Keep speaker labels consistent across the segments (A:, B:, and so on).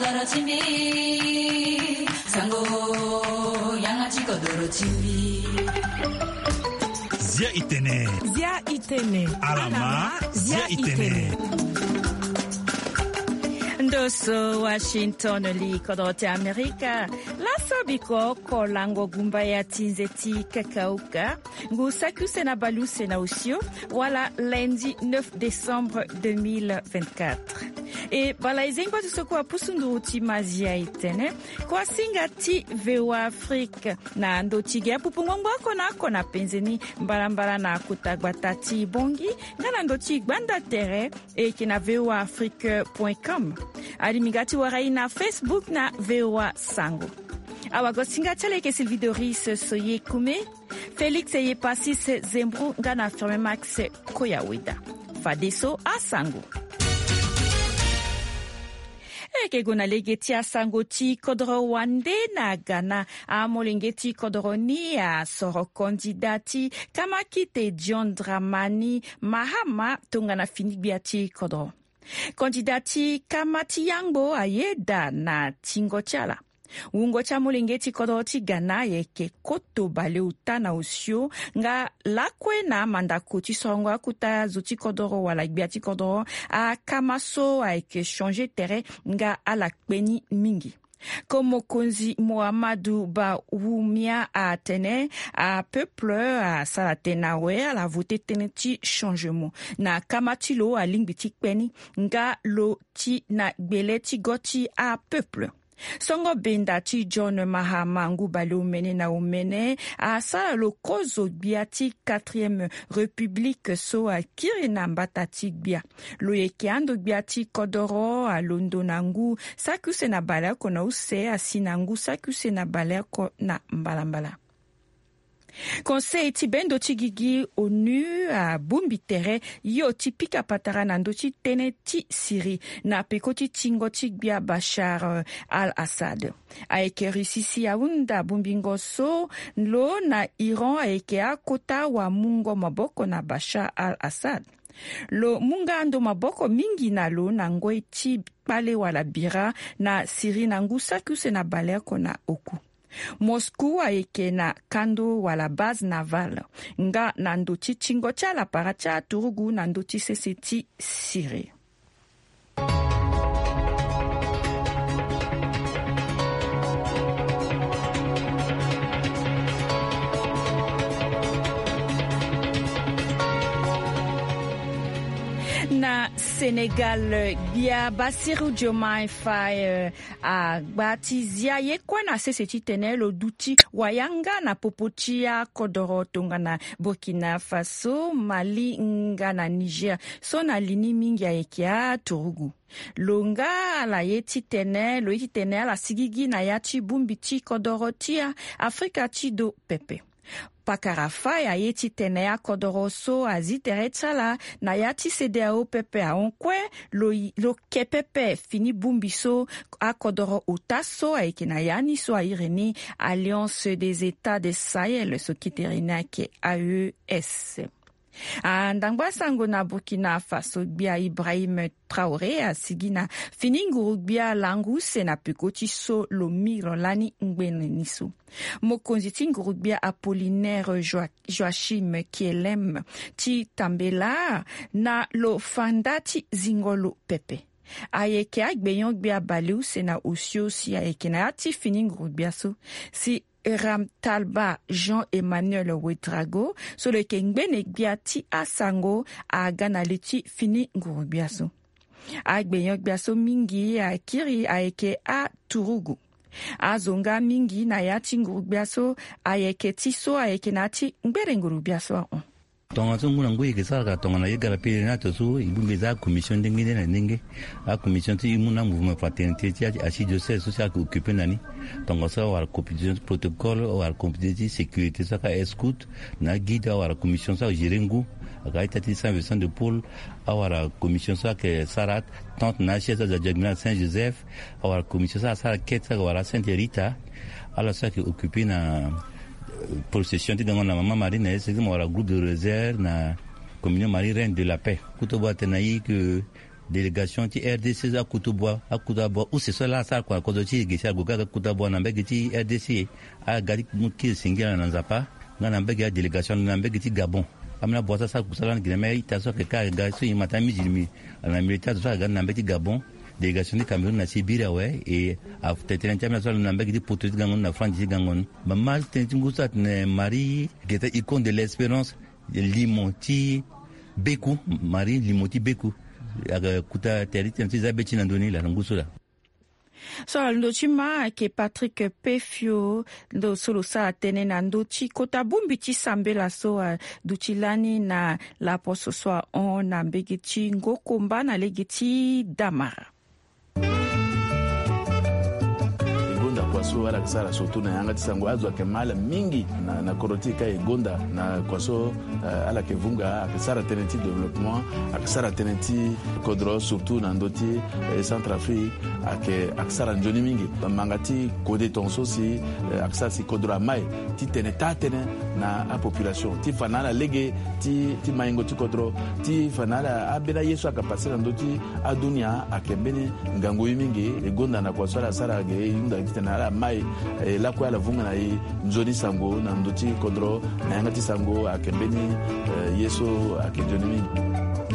A: 떨어짐이 상고 양아치 거들어짐이
B: Zia Itene.
C: Zia Itene.
B: Alama Zia Itene.
C: Ndoso Washington li kodote Amerika la sabiko ko lango gumba ya tinzeti kakauka ngu sakuse na baluse na usio wala lundi 9 décembre 2024 e bala izengwa tusoko apusundu ti Zia Itene kwa singati VOA Afrique na ndotige apupungongwa kona penzeni mbalambala na kutagbatati bongi ngana ndoti gbanda tere e kina voaafrique.com alimigati warai na Facebook na VOA Sango. Awagosinga chaleke Sylvie Doris soye kume, Félix eye pasis zembru ngana firme Max Koyawida. Fadeso a Sango. Eke gona legeti a Sango ti kodro wande na Ghana a molengeti kodro ni a soro kandidati kama kite John Dramani Mahama tongana finibiati kodro. Kandidati Kamati Yangbo ayeda na tingo chala. Ungo cha mulengeti kodoti Ghana yeke koto bale utana usio nga lakwe na mandakuti songo akuta zuti kodoro wala biati kodoro a kamaso a eke changer terrain nga ala kpeni mingi. Comme Konzi Mohamedou Baoumia a tene a peuple a salatenawe a la voté teneti changement na kamatilo a lingbiti kpeni nga lo ti na gbeleti goti a peuple. Songo benda ti John Mahama ngubale umene na umene a sa lo kozo biati 4e république so a kirina mbatati bia lo yekiando biati kodoro a londo nangu sakuse na bala kona use asinangu sakuse na bala kona mbalambala. Conseil ti bendo ti gigi ONU a bumbitere yo ti pika patara na ndo ti tene ti Syrie na peko ti tingo ti bia Bashar al-Assad. A eke risisi a unda bumbingo so lo na Iran a eke a kota wa mungo maboko na Bashar al-Assad. Lo munga ando maboko mingi na lo na ngoi ti pale wala bira na Syrie na ngusa kuse na bale kona oku. Moscou a eke na kando wala base naval nga na ndoti chingo cha la paracha turugu na ndoti seseti Syrie. Na Senegal bia Bassirou Diomaye Faye a batizia ye kwa na seseti tenelo duti wayanga na popotia kodoro tonga na Burkina Faso, Mali nga na Niger so na lini mingi ya ekia Torugu. Longa la yeti tene lo yeti tene la sigigi na yati bumbiti kodoro tia Afrika ti do pepe. Pakarafa ya yeti tene ya kodoroso azitere tsala na yati CEDEAO pepe a onkwe lo kepepe fini bumbiso a kodoro utaso a ekina yani so a ireni Alliance des États de Sahel so kiterina ke AES. Ndangwa sango na Burkina Faso bia Ibrahim Traoré a sigina fininguru bia langu se na pekoti so lo migro lani ngbene niso. Mokonzi tinguru bia Apollinaire Joachim Kielem ti tambela na lo fandati zingolo pepe. Ayeke agbeyon bia baleu se na usio si ayeke na ati fininguru bia so si Ram Talba Jean-Emmanuel Ouedraogo so le kengbene biati asango a ganaliti fini ngurubiaso. Agbeyon biaso mingi a kiri a eke a turugu. Azonga mingi na yati ngurubiaso a eke tiso a eke nati ngbere ngurubiaso on.
D: Tonga zunguna ngui kisaka tonga na yega la pili na tosu ibumeza commission dengine na ndenge a commission ti imuna mouvement fraternité ti archidiocèse social occupé nani tonga sa wa commission protocole wa commission sécurité sa ka escoute na guide wa commission sa jirengu aka itati Saint-Vincent de Paul a commission sa ke Sarat tante na chesa za Diagonale Saint-Joseph a commission sa Ketsa wa Sainte Rita ala sa ke occupé na procession ti dango na mama Marine c'est que moi la groupe de réserve na communion Marie Reine de la Paix kutoba tenayi que délégation ti RDC za kutubwa ou c'est cela ça quoi ko ti gisha goga kutubwa na mbegi ti RDC a gari muki singira na nzapa ngana mbegi délégation na mbegi ti Gabon amna boisa sa kusala ngina mai ta so ke ka ga so imata mijilmi na militaire so ga na mbegi Gabon délégation du Cameroun na Sibira ouais et a tetene tamna so na mbegi di Portugal gangon na France gangon mamal tentingusa ne Marie geta icône de l'espérance Limoti Beku Marie Limoti Beku kuta teriti ntiza beti na ndoni la ngusula
C: so ndo chima ke Patrick Pefio ndo solo sa tene na ndo chi kota bumbi chi sambela so duchilani na la poso so on na mbegi ngokomba na legiti Damara
E: kwaso ala kisara surtout na yanga tisango azwa kemala mingi na korotika egonda na kwaso ala kevunga akisara teneti développement akisara teneti kodro surtout na ndoti Centrafrique akisara njoni mingi mangati kode tonso si akisara si kodro mai ti teneta tene na a population ti fanala lege ti maingo ti kodro ti fanala abela yesu akapasira ndoti adunia akembeni ngango mingi egonda na kwaso ala sara ge yunda tena ala mai la kwa la vunga na nzoni sango na ndoti kodro na yanga ti sango akembeni yesu akejoni mingi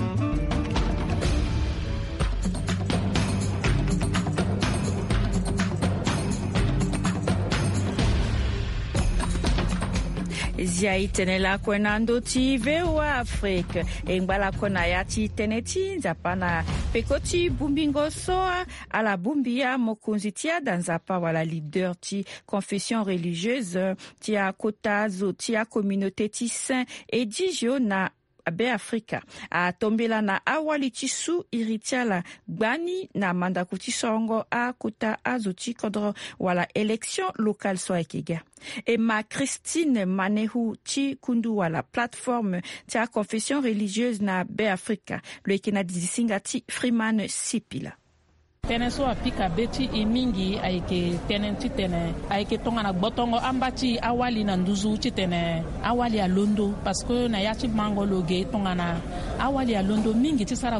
C: zia itenela kwena ndoti vewa Afrique engbala kona yati teneti nzapana pekoti bumbingo soa ala bumbia mokunzi tia danzapa wala leader ti confession religieuse tia kotazo tia communauté ti saint et digio na abe Afrika a tombela na awali tisu iritiala gbani na mandakuti songo a kuta azuti kodro wala élection locale so ekega et ma Christine Manehu ti kundu wala plateforme tia confession religieuse na abe Afrika le kena disinga ti Freeman Sipila
F: tene so apika beti imingi aike tene titene aike tonga na botongo ambati awali na nduzu titene awali ya londo parce que na yati mangologe tonga na awali ya londo mingi tisara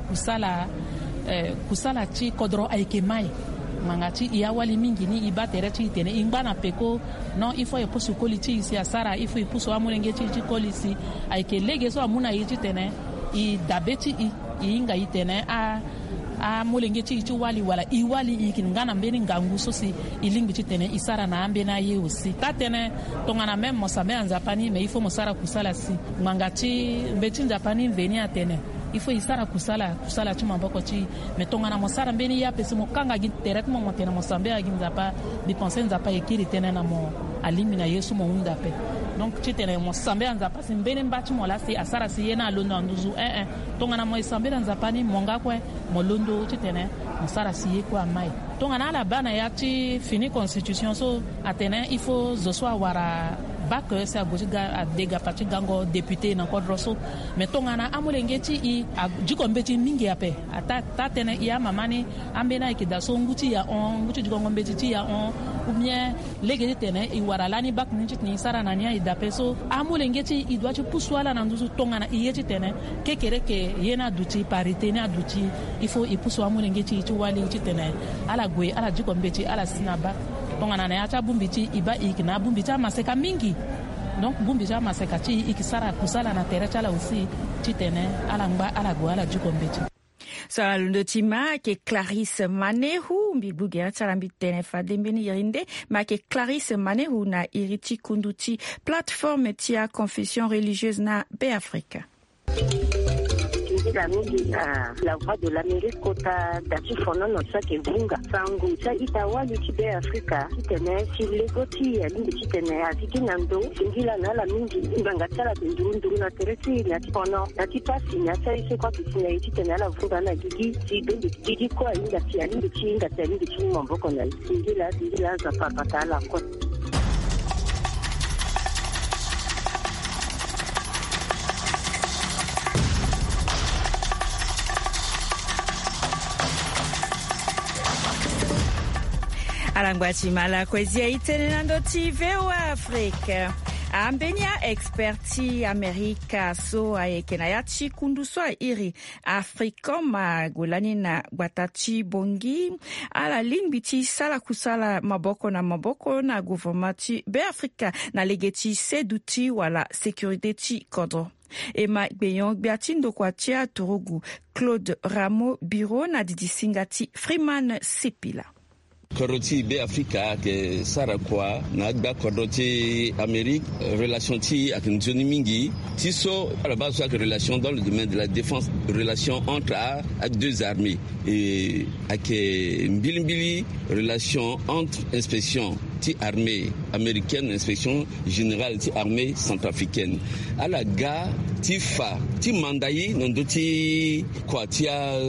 F: kusala ti kodro aike mai mangati i awali mingi ni ibatere ti tene ingbana peko non il faut epusu koliti isi asara il faut epusu amulenge ti kolisi aike lege so amuna yiti tene i dabeti i inga yitene a molenge ti wali wala i wali ikingana mbeni ngangu sosi ilingi ti tene isara na ambe na ye aussi tatene tongana même mosambe anzapani mais il faut mosara kusala si mangati mbeti nzapani veni atene il faut isara kusala ti mamboko ti mais tongana mosara mbeni ya pesi mokanga gi directement motena mosambe agi nzapa dépenser nzapa ekiri tene na mo alimi na yesu mo unda pe donc ti tene mosambe anzapa si mbeni mbati mola si asara si yena londo nduzu tongana mo isambe nzapani monga kwe mo londo ti tene mosara si ye kwa mai tongana la bana ya ti fini constitution so atene il faut zo so wara bac c'est à goji ga dega parti gango député na kodroso mais tongana amulenge ti i jikombe ti mingi ape ata tene ya mamani ambena ikida so nguti ya on nguti jikongo mbeti ti ya on ou bien lege tene i wara lani bac ni sara nania i dape so amulenge ti i doit ti puswala na nduzu tongana i yeti tene kekere ke yena duti parité na duti il faut i puswa amulenge ti wali ti tene ala gwe ala jikombe ti ala sinaba tongana na yacha bumbiti iba ikina bumbita maseka mingi donc bumbita maseka ti ikisara kusala na terecha la aussi titene ala ngba ala go ala jikombeti
C: sala lundo tima ke Clarisse Manehu mbibuge atsalambi tene fadembeni irinde ma ke Clarisse Manehu na iriti kunduti plateforme tia confession religieuse na be Afrika
G: la mingi la voix de l'Amérique kota dati fono no sake vunga sangu sa itawali ti be Afrika tene ti legoti ya lingi ti tene aziki nando singila na la mingi nganga tsala nduru na tereti na ti fono na ti pasi na sa ise kwa ti ti tene la vunga na gigi ti bendi gigi kwa inga ti alingi ti inga ti alingi ti mamboko na singila za papata la kwa
C: alangwachimala kwezia itenenando ti vewa Afrique ambenia experti Amerika so ayekena yachi kunduswa iri Afrikoma gulani na watati bongi ala limbiti sala kusala maboko na gouvernementi be Afrika na legeti seduti wala sécurité ti kodro. Ema beyon biatindo kwa tia Torugu Claude Ramo Biro na didisingati Freeman Sipila.
H: Koroti be Afrika ke sara kwa na agba koroti Amérique relation ti ak nzoni mingi ti so à la base de relation dans le domaine de la défense, relation entre deux armées et ak mbilimbili relation entre inspection ti armée américaine, inspection générale ti armée centrafricaine à la ga ti fa ti mandayi nondo ti kwa ti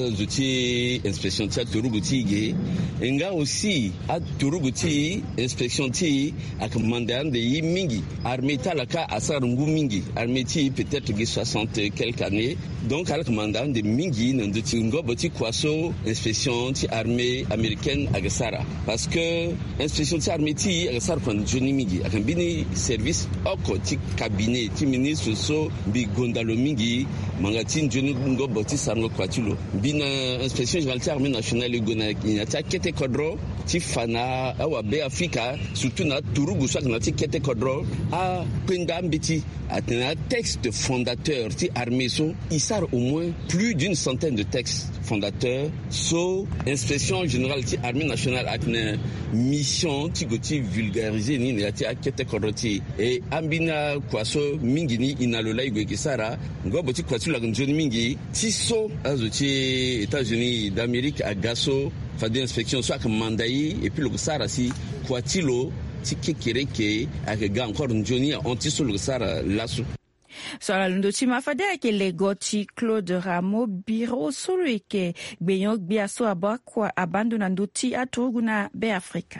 H: zuti inspection ti Torugu ti ge nga aussi a Torugu ti inspection ti ak mandat de yi mingi armée talaka asar ngu mingi armée ti peut-être 60 quelques années donc avec mandat de mingi nondo ti ngobo ti kwaso inspection ti armée américaine agasara parce que inspection ti armée ti agasara kon joni mingi ak bini service oko ti cabinet ti ministre so bi gondalo mingi mangati joni ngobo ti sango kwatilo bina inspection générale ti armée nationale gona ta kete kodro ti fana awa be Afrika surtout na Torugu so na ti kete kodro a penda mbiti atena texte fondateur ti armée so isar au moins plus d'une centaine de textes fondateurs so inspection générale ti armée nationale atena mission ti goti vulgariser ni na ti kete kodro ti e ambina kwaso mingi ni inalola igwe kisara ngobo ti kwatula nzoni mingi ti so azo ti États-Unis d'Amérique a gaso fa de inspection soit comme mandayi et puis le sara si kwatilo ti kekereke ak ga encore njoni anti sur le sara lasso
C: Sala lundo ti mafade ake legoti Claude Ramo Biro solo eke gbeyon biaso abakwa abandona ndoti Torugu na be Afrika.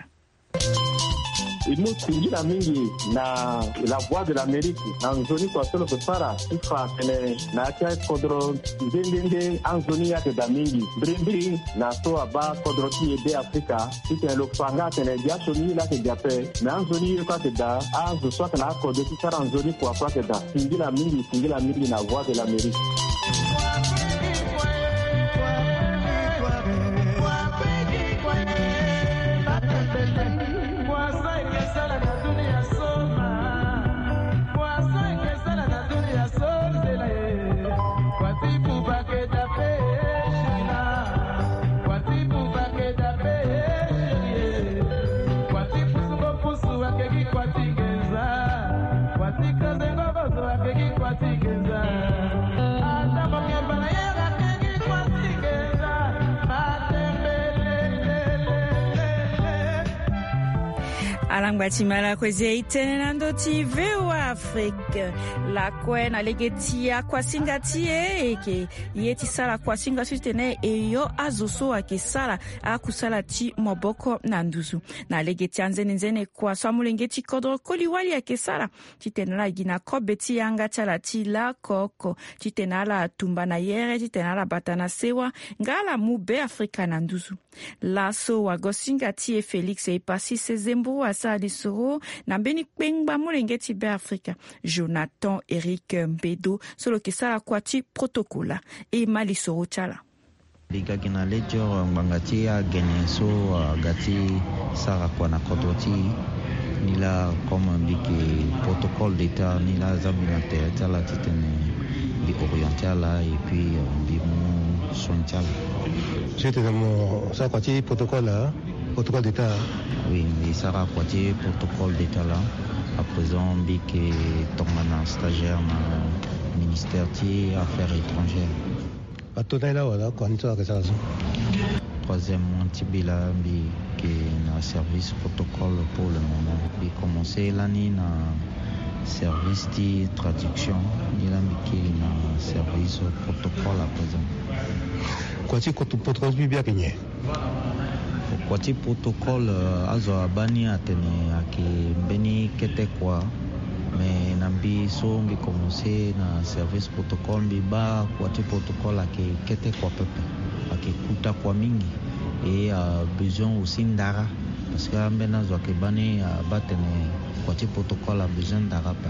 I: Imo singira mingi na la voix de l'Amérique anzoni kwa solo kusara ifa tene na kia kodro ndende anzoni yake da mingi brimbiri na so aba kodro ti be Afrika ite lo fanga tene diasoni la ke diape na anzoni kwa ke da anzo so na kodro ti sara anzoni kwa ke da singira mingi na voix de l'Amérique.
C: Alangbatimala kweze itene nando ti VOA Afrique la kwe na legetia kwa singatie eke yeti sala kwa singatu tene eyo azoso ake sala akusala ti moboko na nduzu na legetia nzene kwa swamulengeti kodro koliwali ake sala titene la gina kobeti yanga chala ti la koko titene la tumba na yere titene la batana sewa ngala mube Afrika na nduzu laso wagosingati e Felix e pasi sezembo Sadi Soro na mbeni kpengba mulengeti be Afrika Jonathan Eric Mbedo solo kisala kwati protocola e mali soro chala
J: liga gina lejo ngangati ya genyeso gati sara kwa na kodoti nila comme biki protocole d'état nila zamina tela titene bi orientala et puis bi mon sontala
K: c'était dans ça kwati protocole d'état.
J: Oui, mais ça a apporté protocole d'état là. À présent, Bic est tombé en stagiaire dans le ministère des Affaires étrangères.
K: À tout là, voilà, quand tu as ça.
J: Troisième Antibila, qui est dans le service protocole pour le moment. Il a commencé l'année dans le service de traduction. Il a mis qui est dans le service protocole à présent.
K: Quoi, tu protocole bien gagné?
J: Kwati protocole azo abani atene ake mbeni kete kwa me nambi so mbi commencer na service protocole mbi ba kwati protocole ake kete kwa pepe ake kuta kwa mingi et besoin aussi ndara parce que mbena zo ake bani batene kwa ti protocole a besoin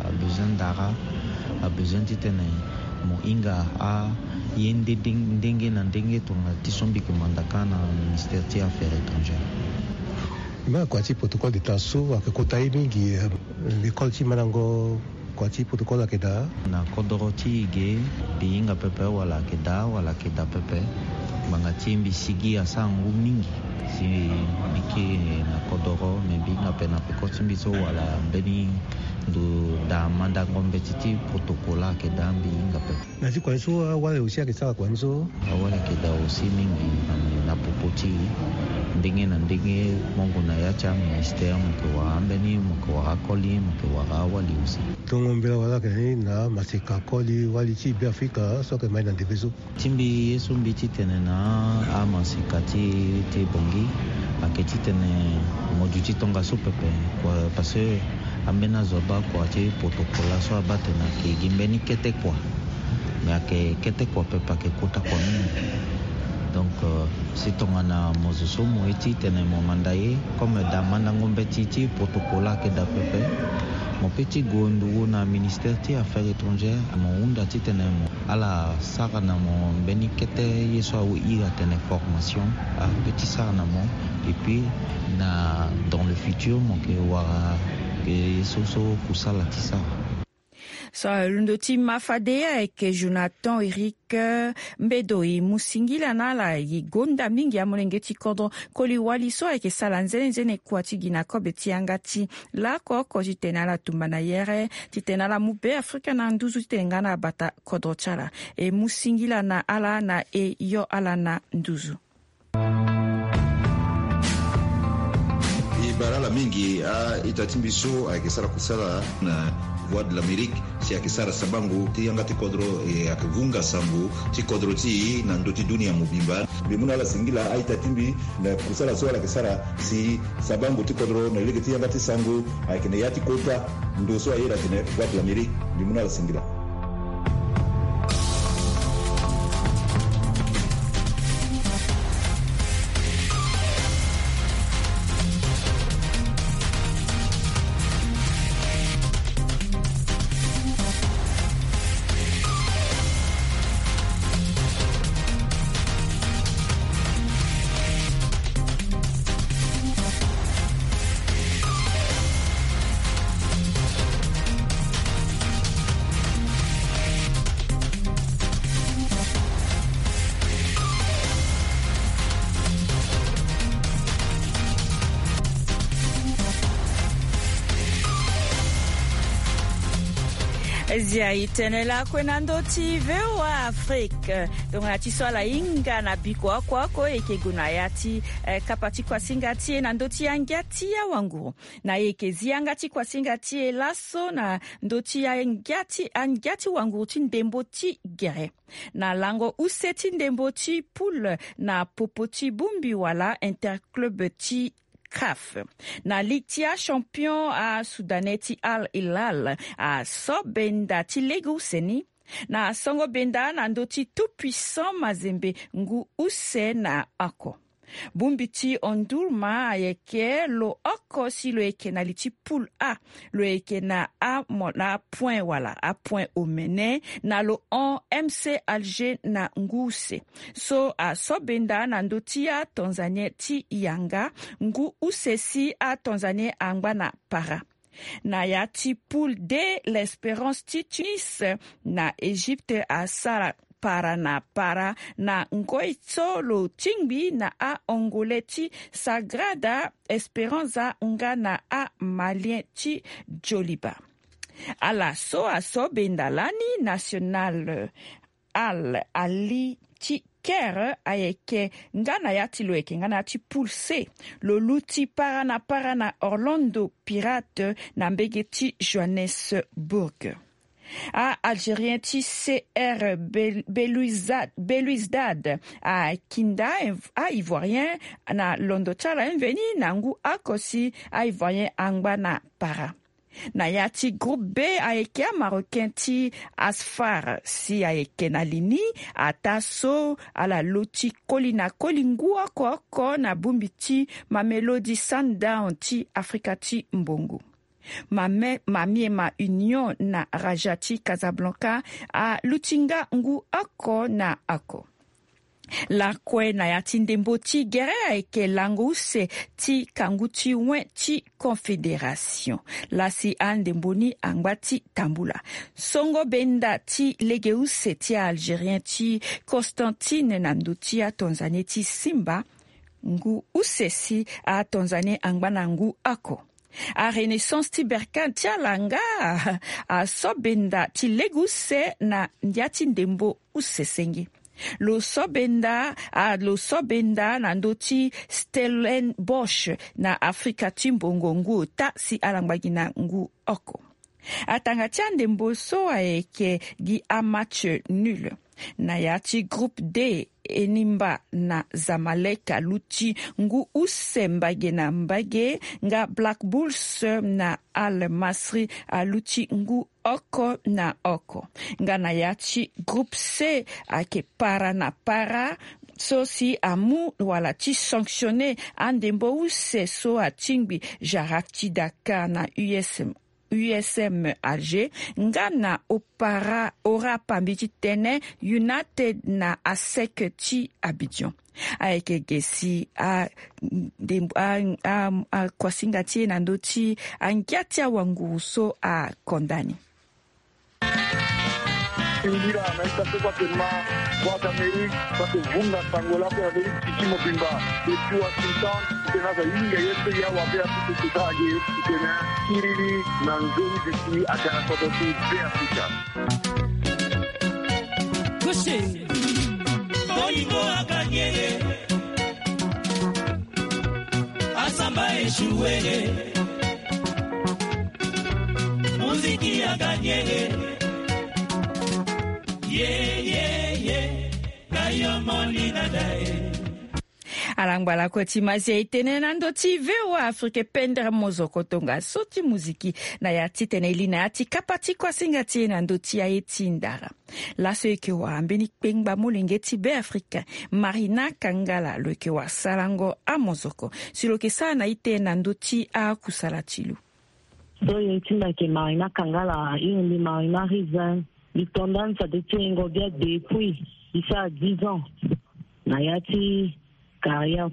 J: ti tene mo inga a yende ndenge na ndenge tonga ti so mbi yeke mandaka na ministère ti affaires étrangères.
K: Ma kwa ti protocole d'état so ayeke kota ye mingi l'école ti ma nango kwa ti protocole ayeke da
J: na kodro ti ige mbi hinga pepe wala ayeke da pepe gbanga ti mbi sigi asangu mingi si mbike na kodro me mbi hinga pe na peko ti mbi so wala mbeni ndo da manda ngombe ti protocole ayeke da mbi hinga pepe
K: na ti kuen so awale aussi ayeke sara kuen so
J: awale ayeke da aussi mingi na popo ti ndenge na ndenge mongo na ya ti ministère mo yeke wara ambeni mo yeke wara koli mo yeke wara awali aussi
K: tongo mbela wala ayeke na maseka koli wali ti be afrika so ayeke mai na ndenge so
J: ti mbi ye so mbi ti tene na amaseka ti bongi ayeke ti tene mo duti tonga so pepe parce que ambeni azo ba kua ti protocole so aba tene ayeke gi mbeni kete kua me ayeke kete kua pepe ayeke kota kua mingi. Donc si tongana mozoso mo eti tene mo manda ye comme da manda ngombe ti protocole ke da pepe mo peti gondu na ministère ti affaires étrangères mo unda ti tene mo ala sara na mo mbeni kete ye so awu ira tene formation a petit sara na mo et puis na dans le futur mo ke wara ke so kusala ti sara.
C: So lundo ti mafadea ayeke Jonathan Eric Mbedoi musingila na ala e gonda mingi amolenge ti kodro koli wali so ayeke sara nzene kua ti gi na kobe ti yanga ti lakoko ti tene ala tumba na yere ti tene ala mu be afrika na nduzu ti tene nga na abata kodro ti ala e musingila na ala na e yo ala na nduzu.
L: Barala mingi ita ti mbi so ayeke sara kusala na Voix de l'Amérique si ayeke sara sabangu ti yanga ti kodro e ayeke vunga sambu ti kodro ti na ndö ti dunia mobimba mbi mû na ala singila aita ti mbi na kusala so ala yeke sara si sabangu ti kodro na lege ti yanga ti sangu ayeke na ya ti kota ndo so aira tene Voix de l'Amérique mbi mû na ala singila.
C: Zia itene la kwenando ti VOA Afrique. Donc na ti so la inga na biko ako eke guna yati kapati kwa singati na ndoti angati ya wangu. Na eke ziangati kwa singati laso na ndoti angati wangu ti ndembo ti gere. Na lango useti ndembo ti poule na popo ti bumbi wala interclub ti CAF. Na ligue ti a champion a Soudanais ti Al Hilal a so benda ti legu seni. Na songo benda na ndo ti tout puissant Mazembe ngu use na ako. Bumbi ti ondurma ayeke lo oko si lo eke na li ti poule A. Lo eke na A na point wala. A point omene na lo on MC Alger na nguse. So a so benda na ndo ti a Tanzania ti yanga ngu use si a Tanzania angba na para. Na ya ti poule D l'Espérance ti Tunis na Égypte a sara para na ngoitso lo tingbi na a ongole ti Sagrada Esperanza nga na a malien ti Joliba. Ala so a so bendalani national Al Ali ti Caire ayeke ngana ya ti lo eke ngana ti poule C lo luti para na Orlando Pirate na mbege ti Johannesburg. A Algérien ti CR Belouizdad a Kinda a Ivoirien na Londotala veni na ngu akosi a Ivoirien angba na para. Na ya ti groupe B ayeke a Marocain ti Asfar si ayeke na lini ata so ala loti koli na koli ngu oko na bumbi ti Mamelodi Sundown ti Afrika ti Mbongo. mamiema union na rajati Casablanca a lutinga ngu ako na ako. La kwe na ya ti ndembo ti gere ayeke lango use ti kangu ti wen ti confédération. La si a ndembo ni angba ti tambula. Songo benda ti lege use ti algérien ti Constantine Nando ti a Tanzanie ti Simba ngu use si a Tanzanie angba na ngu ako. A Renaissance ti berkan ti alanga a so benda ti lege use na ndia ti ndembo use sengi. Lo sobenda na ndoti Stellenbosch na Afrika ti mbongo ngu ta si alangbagi na ngu oko. Atanga ti andembo so ayeke gi a match nul. Na ya ti groupe D Enimba na Zamalek aluti ngu use mbage na mbage nga Black Bulls na Al Masri aluti ngu oko na oko. Nga na ya ti groupe C ake para na para so si amu wala ti sanctionné andembo use so atingbi Jarak ti Dakar na USM Alger nga na ora pambi ti tene United na ASEC ti Abidjan. Ayeke gesi a kwasinga ti na ndo ti angia ti awanguru so a kondani.
M: Indira naita kwa kema kwa Amerika kwa kuvunga Angola kwa Amerika kichimo pimba depuis Washington tena za inga yetu ya wapea tukutaje tena kirili na nzuri ziki atana kwa tu pia Afrika
B: kushe bolingo akanyere asamba eshuwele muziki akanyere
C: Alangbala koti mazi ya itene nando ti vewa Afrike pendre mozoko tonga so ti muziki na ya ti tene ili na ya ti kapati kwa singa ti nando ti ya eti ndara. Laso eke wa ambeni pengba molenge ti be Afrika Marina Kangala lo eke wa salango a mozoko si lo ke sa na ite nando ti a kusala tilu.
N: So yetinda ke Marina Kangala iundi Marina Rizan l'intendance a été engagée depuis il y a 10 ans. Nayati carrière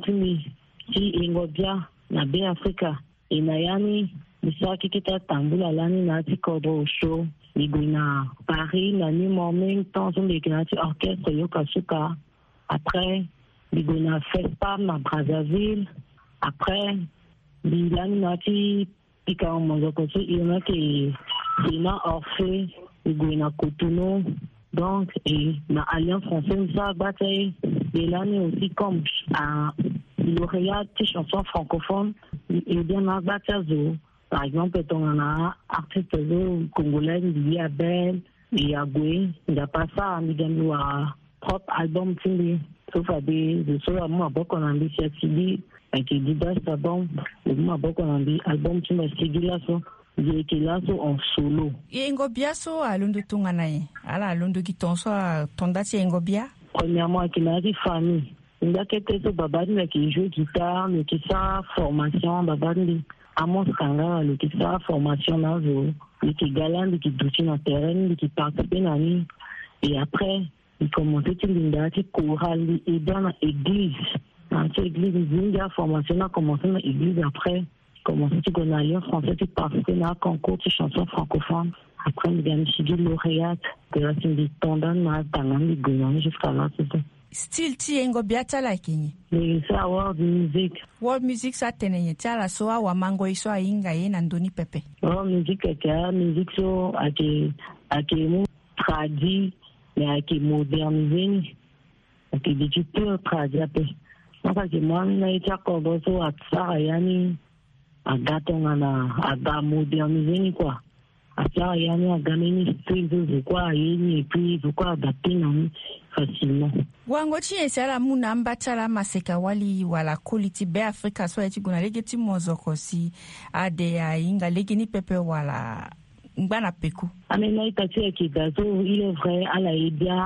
N: ti engagée na be Africa. Et nayani misaki kita tambula lani na ti kodro show. Liguna Paris na ni morning temps on l'église orchestre Yokasuka. Après liguna Fespam na Brazzaville. Après ligani na ti pika mozoko so ina ke ina Orphée na Cotonou, donc, et la Alliance française, ça, bataille, et l'année aussi, comme un lauréat de chansons francophones, et bien, la bataille, par exemple, on a artiste congolais, Lili Abel, et Agoué, il n'y a pas ça, il y a un propre album, sauf à des choses, moi, beaucoup, on a dit, c'est Sidi, avec des diverses albums, moi, beaucoup, on a dit, album, tu m'as Sidi là, ça. Yekilaso en solo.
C: Engobia so alundu tunganaye. Ala alundu kitonso tondati engobia.
N: Premièrement, qui n'a dit famille. Il y a quelques babadi qui joue guitare, mais qui sa formation babadi. Amos Kanga, le qui sa formation là, le qui galant, qui douche dans terrain, qui participe nani. Et après, il commence à dire chorale et dans l'église. Dans cette église, il y a formation là commencé dans l'église après. Comment tu connais l'Alliance française qui participe à un concours de chansons francophones. Après, il y a une figure lauréate de la Cindy Tondane, Tangan, Gounan, jusqu'à là, c'est ça.
C: Style ti engobia tala kinyi.
N: Mais ça, world music.
C: World music sa tenenye tala soa wa mango iso a inga ye nandoni pepe.
N: World music music so ake mu tradi, mais ake modernisé, ake du peu tradi ape. Donc, ake moi, na ita kobo so atsara yani. Agatonga na aga moderniser ni quoi asa yani agameni style quoi yeni et puis quoi adapter na facilement
C: wango chi esala muna mbatala maseka wali wala quality be Africa so eti guna legeti mozoko si ade ya inga legini pepe wala ngana peku
N: amena itati kidazo il est vrai à la idea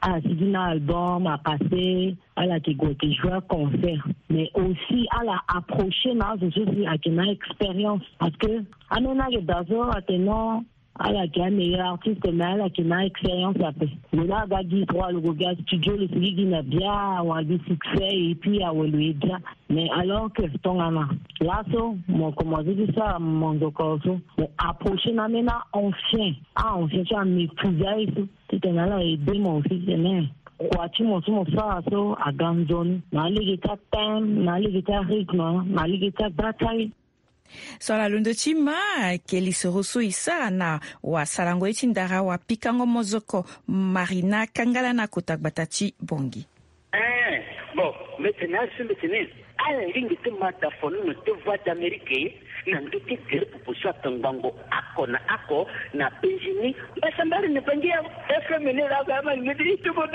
N: signé un album, à passer, à la qui jouer un concert. Mais aussi, à la approcher, à une expérience. Parce que, à maintenant, d'abord, à tenant, à la qui est meilleur artiste, mais à la qui a une expérience après. Le là, gars, dit, le gars, studio, le celui qui n'a bien, ou a du succès, et puis, à le bien. Mais alors que, ton ana, là, mon commencé de ça, mon docteur, approcher, maintenant, ancien, tu as mis plusieurs, tu t'en as là, aider mon aussi, c'est bien. Kwati mosumo saso aganzoni naligita time naligita ritmo naligita batai
C: swala lundo chima kelisorusu isana wa sarango itindara wa pikango mozoko Marina Kangala na kotagbatachi bongi
O: bon maintenant ala lingi te mataphone no te voix d'Amérique na nduti kere puposwa tangango ako na penjini basambari ne pangia efemene la gama ngidi tubodo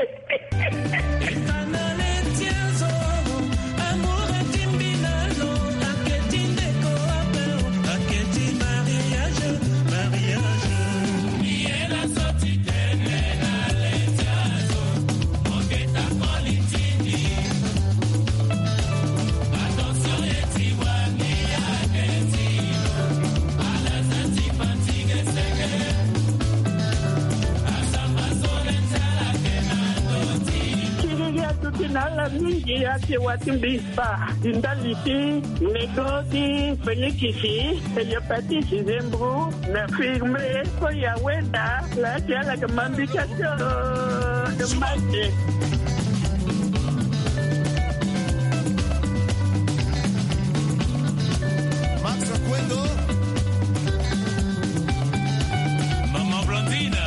P: nala mingi yake watimbisa indaliti negoti fenikisi eyapatisi zembru na firme ko ya wenda la jala kamambika de mate
B: Max Acuendo Mama Blondina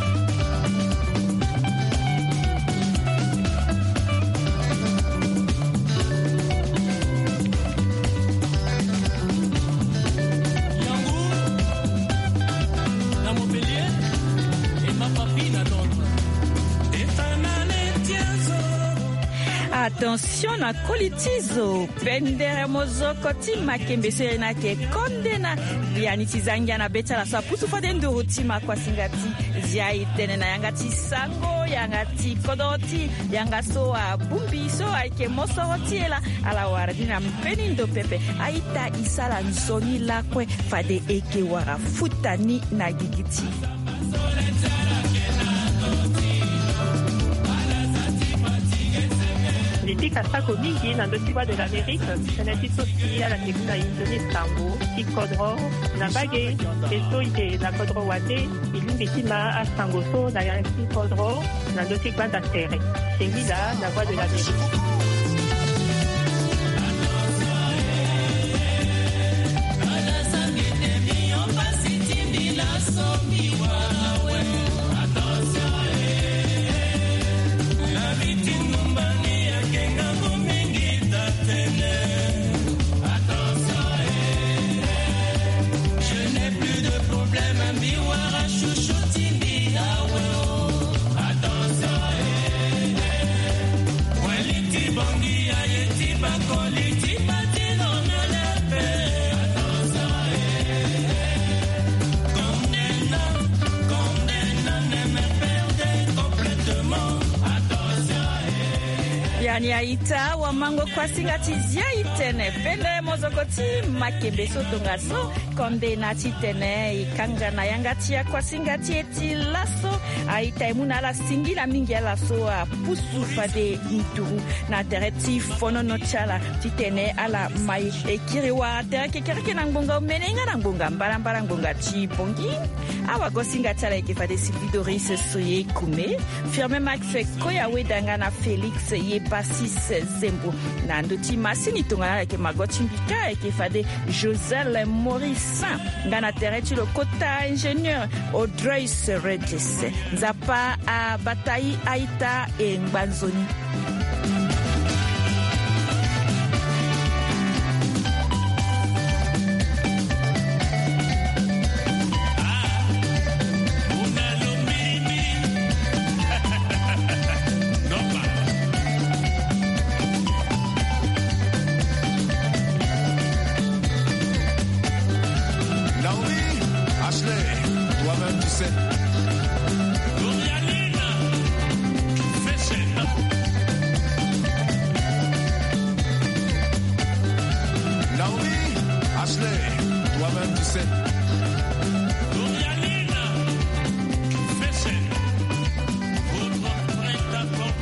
C: Attention na kolitizo pendere mozoko tima kembese na ke kondena yani tizangia na beta la sapusu fade nduru tima kwa singati zia itene na yangati sango yangati kodoti yangaso bumbiso aike mosoroti ela ala waradina mpeni ndo pepe aita isala nsoni lakwe fade eke wara futani na gigiti
Q: Litika sako mingi na ndosi voix de l'Amérique, sanati sosi ala teguna indoni sango, kikodro, na bage, eso ite na kodro wate, ilumbitima a sango so na yansi kodro, na ndosi voix d'astere. Sengila, la voix de l'Amérique.
C: Yani aita wa mango kwa singati zia itene pende mozokoti makebeso tongaso konde nati tene ikanga na yangati ya kwa singati eti laso aita imuna la singila mingi ya laso pusu fade inturu na tereti fono no chala titene ala mai ekiriwa tereke kereke nangbonga menenga nangbonga mbarambara ngbonga chipongi awa go singati ala ekefade sipidoris soye kume firme makfe koya wedanga na Felix yepa Zembo na ndoti masini tongana ke magoti mbika ke fade Josel Maurice ngana tereti le kota ingénieur Audrey Regis Nzapa a Batayi Aita e Mbanzoni.